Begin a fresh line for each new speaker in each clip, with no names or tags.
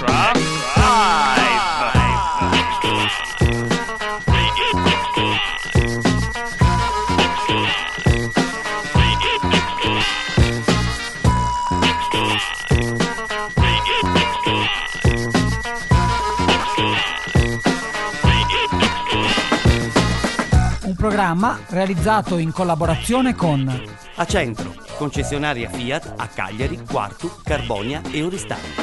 Programma realizzato in collaborazione con
Acentro, concessionaria Fiat a Cagliari, Quartu, Carbonia e Oristano.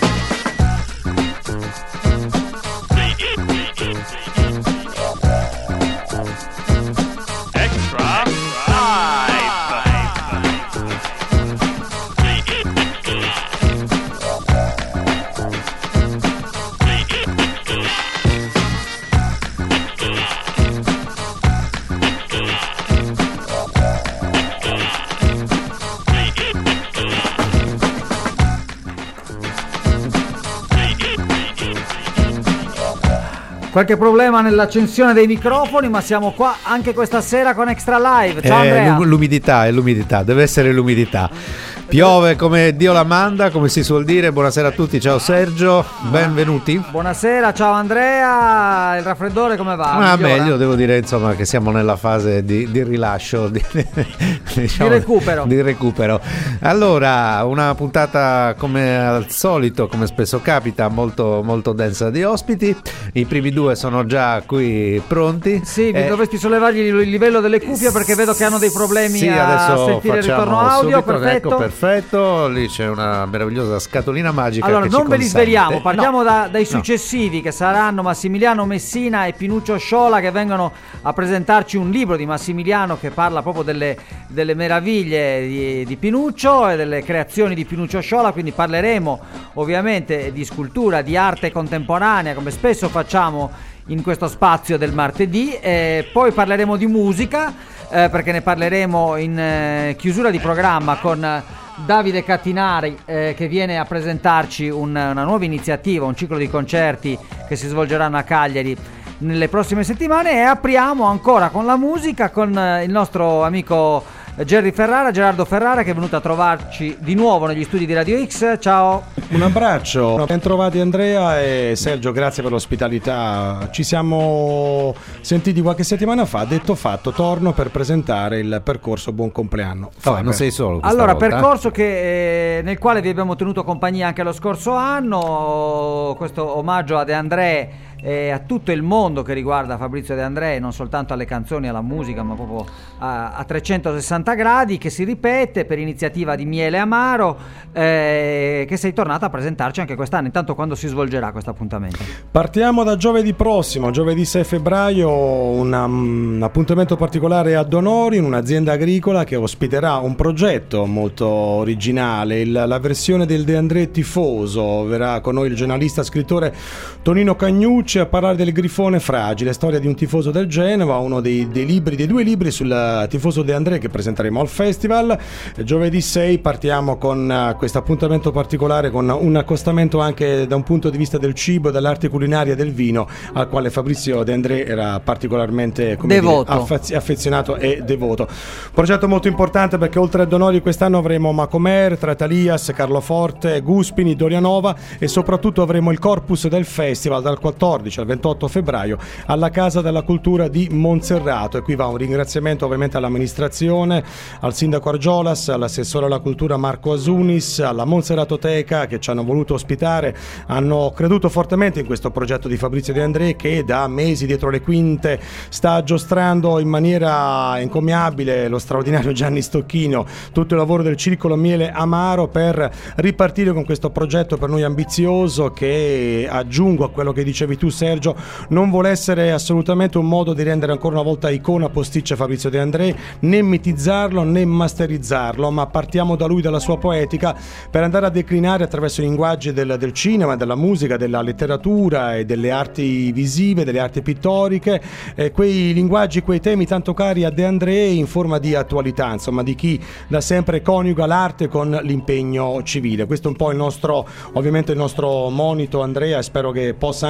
Qualche problema nell'accensione dei microfoni, ma siamo qua anche questa sera con Extra Live. Ciao Andrea.
L'umidità, deve essere l'umidità. Piove come Dio la manda, come si suol dire. Buonasera a tutti, ciao Sergio, benvenuti.
Buonasera, ciao Andrea. Il raffreddore come va?
Meglio, devo dire insomma che siamo nella fase di rilascio, diciamo, di recupero. Allora, una puntata come al solito, come spesso capita, molto, molto densa di ospiti. I primi due sono già qui pronti.
Sì, dovresti sollevargli il livello delle cuffie perché vedo che hanno dei problemi a sentire il ritorno audio.
Subito,
perfetto.
Perfetto, lì c'è una meravigliosa scatolina magica.
Allora,
che
non
ci
ve li
consente.
sveliamo, partiamo dai successivi che saranno Massimiliano Messina e Pinuccio Sciola, che vengono a presentarci un libro di Massimiliano che parla proprio delle meraviglie di Pinuccio e delle creazioni di Pinuccio Sciola. Quindi parleremo ovviamente di scultura, di arte contemporanea, come spesso facciamo in questo spazio del martedì. Poi parleremo di musica, perché ne parleremo in chiusura di programma con Davide Cattinari, che viene a presentarci una nuova iniziativa, un ciclo di concerti che si svolgeranno a Cagliari nelle prossime settimane. E apriamo ancora con la musica con il nostro amico Gerardo Ferrara, che è venuto a trovarci di nuovo negli studi di Radio X. Ciao.
Un abbraccio, ben trovati Andrea e Sergio, grazie per l'ospitalità. Ci siamo sentiti qualche settimana fa, detto fatto, torno per presentare il percorso Buon Compleanno.
Non sei solo
allora,
volta.
Percorso nel quale vi abbiamo tenuto compagnia anche lo scorso anno, questo omaggio a De André e a tutto il mondo che riguarda Fabrizio De André, non soltanto alle canzoni, alla musica, ma proprio a 360 gradi, che si ripete per iniziativa di Miele Amaro, che sei tornato a presentarci anche quest'anno. Intanto, quando si svolgerà questo appuntamento?
Partiamo da giovedì prossimo, giovedì 6 febbraio, un appuntamento particolare a Donori, in un'azienda agricola che ospiterà un progetto molto originale, la versione del De André tifoso. Verrà con noi il giornalista scrittore Tonino Cagnucci a parlare del Grifone Fragile, storia di un tifoso del Genova, uno dei due libri sul tifoso De André che presenteremo al festival. Giovedì 6 partiamo con questo appuntamento particolare, con un accostamento anche da un punto di vista del cibo, dell'arte culinaria, del vino, al quale Fabrizio De André era particolarmente affezionato e devoto. Progetto molto importante perché oltre a Donori quest'anno avremo Macomer, Tratalias, Carloforte, Guspini, Dorianova e soprattutto avremo il corpus del festival dal 14 al 28 febbraio alla Casa della Cultura di Monserrato. E qui va un ringraziamento ovviamente all'amministrazione, al sindaco Argiolas, all'assessore alla cultura Marco Asunis, alla Monserratoteca, che ci hanno voluto ospitare, hanno creduto fortemente in questo progetto di Fabrizio De André, che da mesi dietro le quinte sta giostrando in maniera encomiabile lo straordinario Gianni Stocchino, tutto il lavoro del circolo Miele Amaro per ripartire con questo progetto per noi ambizioso, che, aggiungo a quello che dicevi tu Sergio, non vuole essere assolutamente un modo di rendere ancora una volta icona posticcia Fabrizio De André, né mitizzarlo né masterizzarlo, ma partiamo da lui, dalla sua poetica, per andare a declinare attraverso i linguaggi del cinema, della musica, della letteratura e delle arti visive, delle arti pittoriche, quei linguaggi, quei temi tanto cari a De André in forma di attualità, insomma di chi da sempre coniuga l'arte con l'impegno civile. Questo è un po' ovviamente il nostro monito, Andrea, e spero che possa anche bastare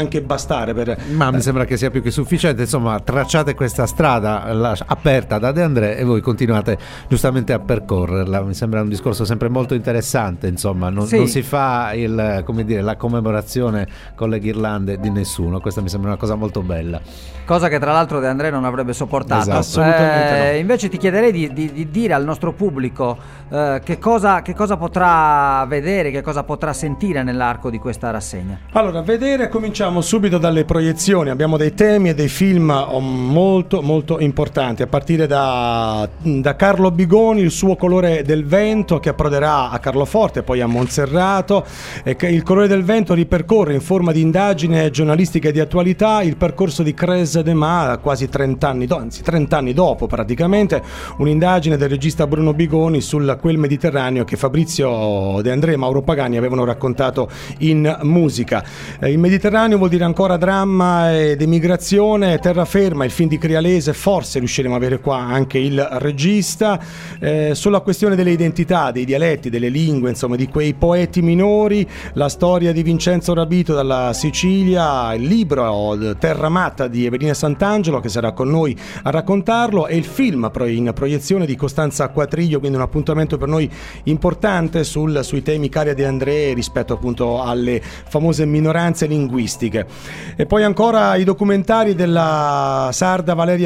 bastare
ma mi sembra che sia più che sufficiente. Insomma, tracciate questa strada aperta da De André e voi continuate giustamente a percorrerla. Mi sembra un discorso sempre molto interessante. Insomma, non si fa la commemorazione con le ghirlande di nessuno. Questa mi sembra una cosa molto bella,
cosa che tra l'altro De André non avrebbe sopportato.
Esatto.
Assolutamente no.
Invece ti chiederei di dire al nostro pubblico che cosa potrà vedere, che cosa potrà sentire nell'arco di questa rassegna.
Allora, vedere, cominciamo subito dalle proiezioni. Abbiamo dei temi e dei film molto molto importanti, a partire da Carlo Bigoni, Il suo colore del vento, che approderà a Carloforte, poi a Monserrato. Il colore del vento ripercorre in forma di indagine giornalistica e di attualità il percorso di Cres de Ma quasi 30 anni dopo praticamente, un'indagine del regista Bruno Bigoni sul quel Mediterraneo che Fabrizio De André e Mauro Pagani avevano raccontato in musica. Il Mediterraneo vuol dire ancora dramma ed emigrazione, terraferma, il film di Crialese, forse riusciremo a avere qua anche il regista, sulla questione delle identità, dei dialetti, delle lingue, insomma di quei poeti minori, la storia di Vincenzo Rabito dalla Sicilia, il libro Terra Matta di Evelina Sant'Angelo che sarà con noi a raccontarlo, e il film in proiezione di Costanza Quatriglio, quindi un appuntamento per noi importante sui temi cari a De André rispetto appunto alle famose minoranze linguistiche. E poi ancora i documentari della sarda Valeria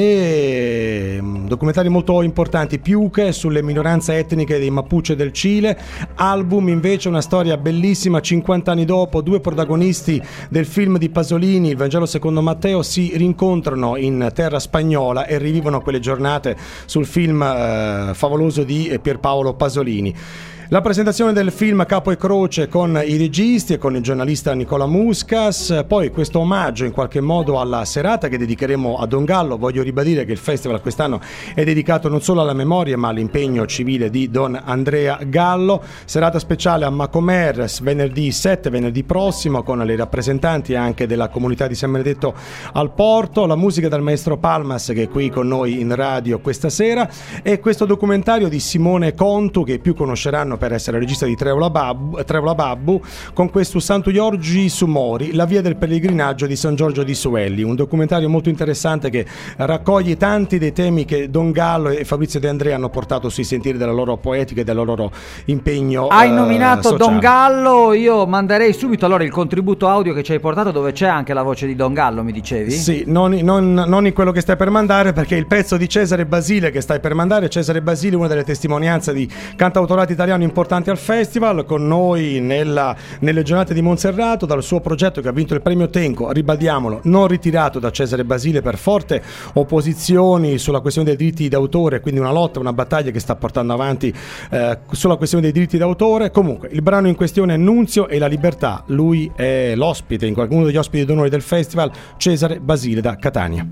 Patanè, documentari molto importanti, Piuche sulle minoranze etniche dei Mapuche del Cile, Album invece una storia bellissima, 50 anni dopo, due protagonisti del film di Pasolini, Il Vangelo secondo Matteo, si rincontrano in terra spagnola e rivivono quelle giornate sul film favoloso di Pierpaolo Pasolini. La presentazione del film Capo e Croce con i registi e con il giornalista Nicola Muscas, poi questo omaggio in qualche modo alla serata che dedicheremo a Don Gallo. Voglio ribadire che il festival quest'anno è dedicato non solo alla memoria ma all'impegno civile di Don Andrea Gallo. Serata speciale a Macomer venerdì 7, venerdì prossimo, con le rappresentanti anche della comunità di San Benedetto al Porto, la musica dal maestro Palmas che è qui con noi in radio questa sera, e questo documentario di Simone Contu che più conosceranno per essere regista di Trevola Babbu, con questo Santo Giorgi su Mori, la via del pellegrinaggio di San Giorgio di Suelli, un documentario molto interessante che raccoglie tanti dei temi che Don Gallo e Fabrizio De André hanno portato sui sentieri della loro poetica e del loro impegno.
Hai nominato
sociale.
Don Gallo, io manderei subito allora il contributo audio che ci hai portato, dove c'è anche la voce di Don Gallo, mi dicevi?
Sì, non in quello che stai per mandare, perché il pezzo di Cesare Basile che stai per mandare, Cesare Basile, una delle testimonianze di cantautorato italiano importanti al festival, con noi nelle giornate di Monserrato, dal suo progetto che ha vinto il premio Tenco, ribadiamolo, non ritirato da Cesare Basile per forte opposizioni sulla questione dei diritti d'autore, quindi una lotta, una battaglia che sta portando avanti sulla questione dei diritti d'autore. Comunque il brano in questione è Nunzio e la libertà, lui è l'ospite, uno degli ospiti d'onore del festival, Cesare Basile da Catania.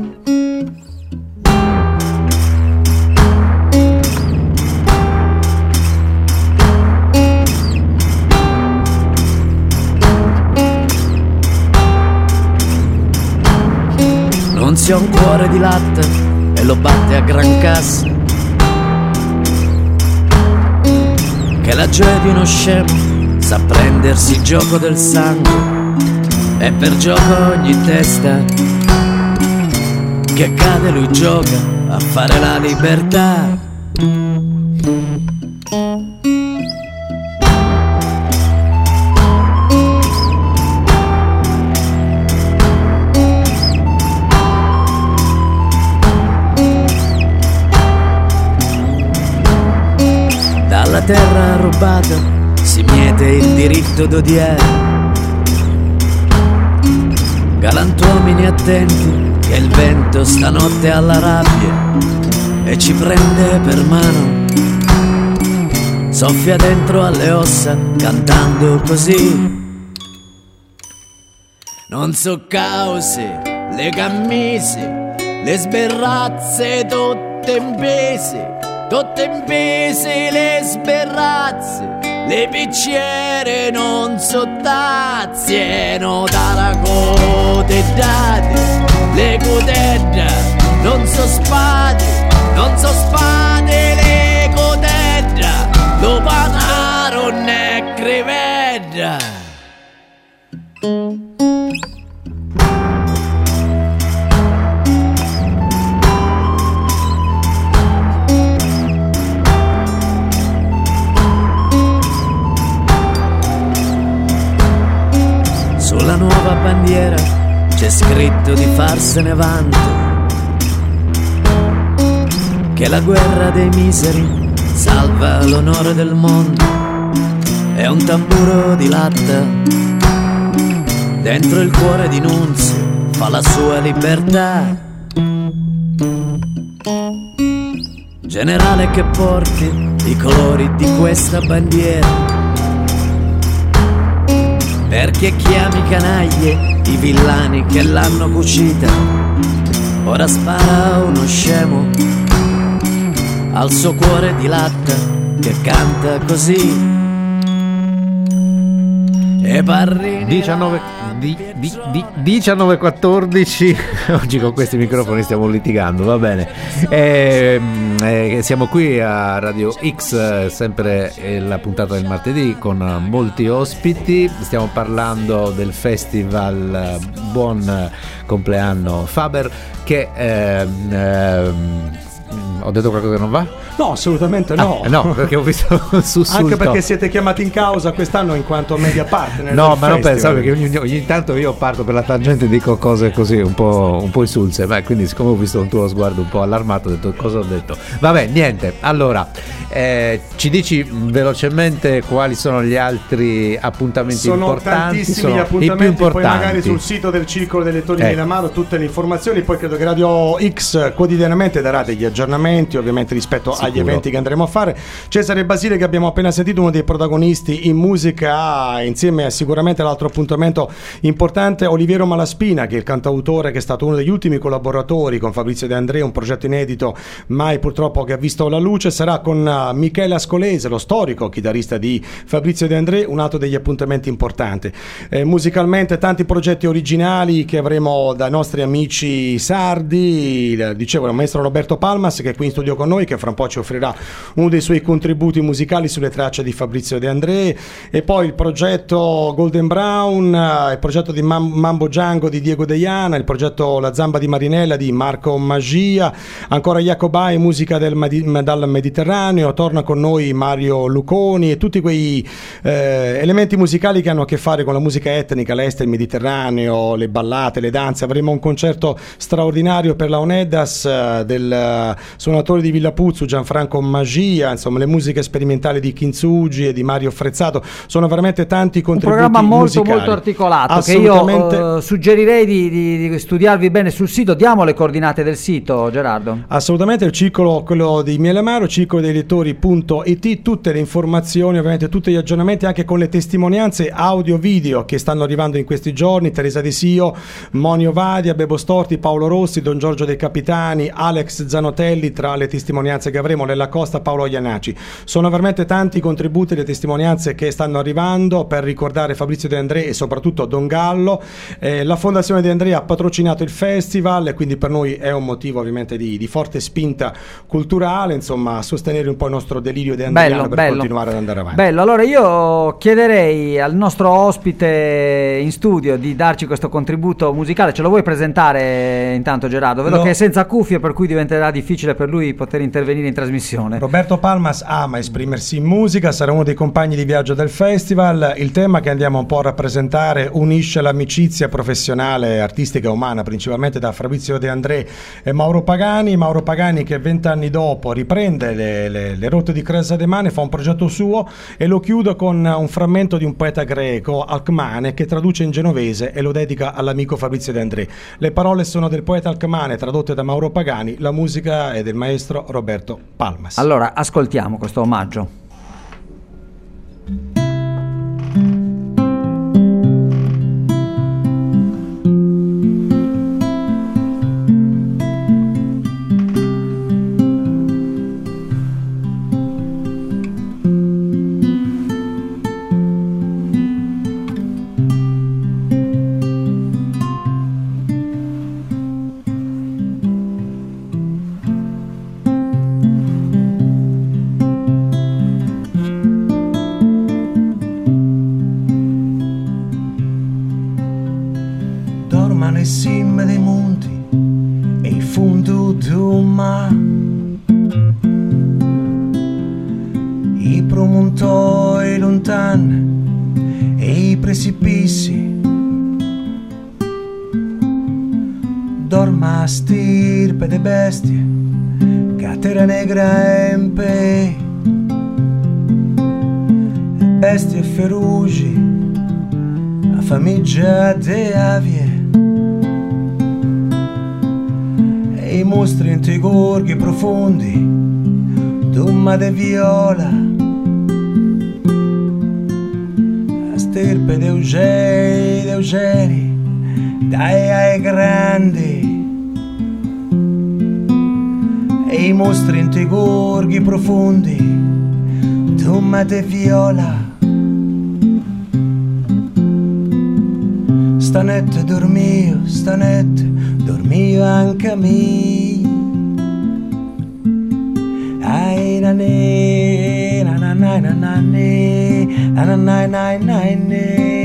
Nunzio ha un cuore di latte e lo batte a gran cassa, che la gioia di uno scemo sa prendersi il gioco del sangue, e per gioco ogni testa che cade lui gioca a fare la libertà. Dalla terra rubata si miete il diritto d'odiare, galantuomini attenti che il vento stanotte alla rabbia e ci prende per mano, soffia dentro alle ossa cantando così. Non so cause, le cammise, le sberrazze tutte in pesi, le sberrazze, le picciere non so tazie, no taracote date, le cotedda non so spade, le cotedda, lo panaro ne creveda. sulla nuova bandiera c'è scritto di farsene vanto, che la guerra dei miseri salva l'onore del mondo. È un tamburo di latta dentro il cuore di Nunzio, fa la sua libertà. Generale che porti i colori di questa bandiera, perché chiami canaglie i villani che l'hanno cucita. Ora spara uno scemo al suo cuore di latta che canta così. E Parrini
19:14. Oggi con questi microfoni stiamo litigando, va bene. Siamo qui a Radio X, sempre la puntata del martedì con molti ospiti. Stiamo parlando del festival Buon Compleanno Faber, che ho detto qualcosa che non va?
No, assolutamente no.
No, perché ho visto un sussulto.
Anche perché siete chiamati in causa quest'anno in quanto media partner.
No, ma non pensavo, perché ogni tanto io parto per la tangente e dico cose così un po' insulse. Beh, quindi siccome ho visto un tuo sguardo un po' allarmato, ho detto cosa ho detto. Vabbè, niente. Allora, ci dici velocemente quali sono gli altri appuntamenti importanti?
Tantissimi appuntamenti, i più importanti. Poi magari sul sito del Circolo dei Lettori di Milamaro tutte le informazioni. Poi credo che Radio X quotidianamente darà degli aggiornamenti, ovviamente rispetto agli eventi che andremo a fare. Cesare Basile, che abbiamo appena sentito, uno dei protagonisti in musica, insieme a sicuramente l'altro appuntamento importante, Oliviero Malaspina, che è il cantautore che è stato uno degli ultimi collaboratori con Fabrizio De André, un progetto inedito mai purtroppo che ha visto la luce. Sarà con Michele Ascolese, lo storico chitarrista di Fabrizio De André, un altro degli appuntamenti importanti. Musicalmente tanti progetti originali che avremo dai nostri amici sardi, dicevo il maestro Roberto Palmas, che è qui in studio con noi, che fra un po' ci offrirà uno dei suoi contributi musicali sulle tracce di Fabrizio De André, e poi il progetto Golden Brown, il progetto di Mambo Django di Diego Deiana, il progetto La Zamba di Marinella di Marco Magia, ancora Jacobai, musica dal Mediterraneo, torna con noi Mario Luconi e tutti quei elementi musicali che hanno a che fare con la musica etnica, l'est, il Mediterraneo, le ballate, le danze. Avremo un concerto straordinario per la Oneddas del suonatore di Villa Puzzu Gianfranco Magia, insomma le musiche sperimentali di Kintsugi e di Mario Frezzato. Sono veramente tanti contributi musicali. Un programma
molto articolato, che io suggerirei di studiarvi bene sul sito. Diamo le coordinate del sito, Gerardo.
Assolutamente, il circolo, quello di Milamaro, circolo dei lettori.it, tutte le informazioni, ovviamente tutti gli aggiornamenti, anche con le testimonianze audio video che stanno arrivando in questi giorni. Teresa De Sio, Monio Vadia, Bebo Storti, Paolo Rossi, Don Giorgio De Capitani, Alex Zanotelli tra le testimonianze che avremo, Lella Costa, Paolo Iannacci. Sono veramente tanti i contributi e le testimonianze che stanno arrivando per ricordare Fabrizio De André e soprattutto Don Gallo. La Fondazione De André ha patrocinato il festival e quindi per noi è un motivo ovviamente di forte spinta culturale, insomma, a sostenere un po' il nostro delirio de andriano per continuare ad andare avanti.
Bello, allora io chiederei al nostro ospite in studio di darci questo contributo musicale. Ce lo vuoi presentare intanto, Gerardo? Vedo che è senza cuffie, per cui diventerà difficile per lui poter intervenire in trasmissione.
Roberto Palmas ama esprimersi in musica, sarà uno dei compagni di viaggio del festival. Il tema che andiamo un po' a rappresentare unisce l'amicizia professionale, artistica e umana, principalmente da Fabrizio De André e Mauro Pagani che 20 anni dopo riprende le rotte di Cresa de Mane, fa un progetto suo e lo chiude con un frammento di un poeta greco, Alcmane, che traduce in genovese e lo dedica all'amico Fabrizio De André. Le parole sono del poeta Alcmane, tradotte da Mauro Pagani, la musica è del maestro Roberto Palmas.
Allora ascoltiamo questo omaggio.
Le cime dei monti e il fondo del mare, i promontori lontani e i precipizi Dorma stirpe de bestie, catera negra empe, bestie feroci, a famiglia de avie, e i mostri in te gorghi profondi, dumma de viola, a stirpe de Eugeni, dai ai grandi, e i mostri in te gorghi profondi, dumma de viola. Stanette dormio anche a me. Ai na ne, na na na na na ne, na na na na na ne.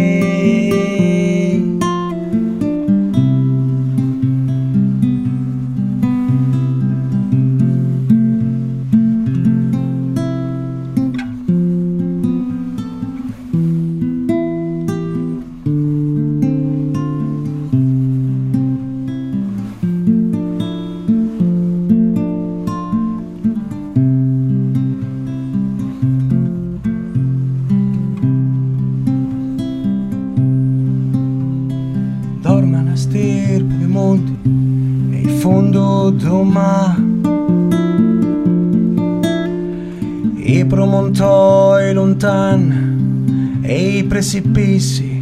I promontoi lontan e i precipizi,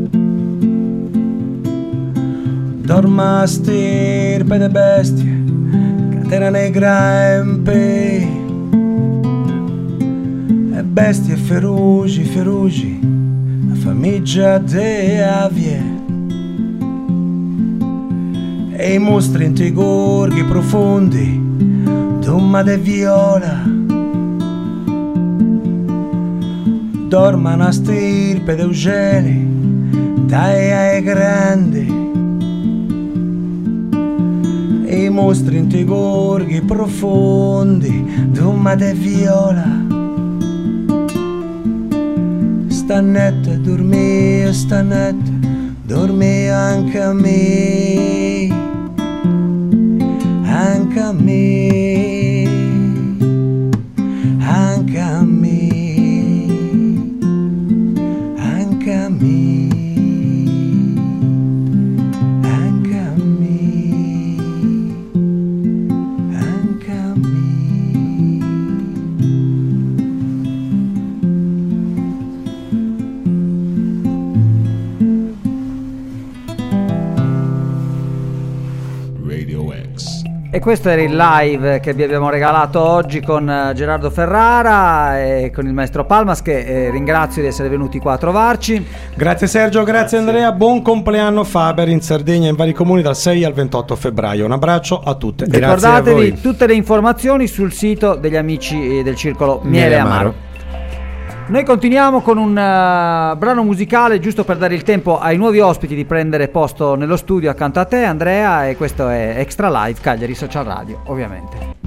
dorma a stirpe de bestie, catena negra empe, e bestie feroci, a famiglia de avie, e i mostri in te gorghi profondi, dumma de viola. Dormano a stirpe de Eugeni, dai ai grandi, e i mostri in te gorghi profondi, dumma de viola. Stanette dormio anche a me, anche a me, anche a me.
E questo era il live che vi abbiamo regalato oggi con Gerardo Ferrara e con il maestro Palmas, che ringrazio di essere venuti qua a trovarci.
Grazie Sergio, grazie Andrea, buon compleanno Faber in Sardegna, in vari comuni dal 6 al 28 febbraio. Un abbraccio a tutte.
Ricordatevi tutte le informazioni sul sito degli amici del circolo Miele Amaro. Noi continuiamo con un brano musicale, giusto per dare il tempo ai nuovi ospiti di prendere posto nello studio accanto a te, Andrea, e questo è Extra Live Cagliari Social Radio, ovviamente.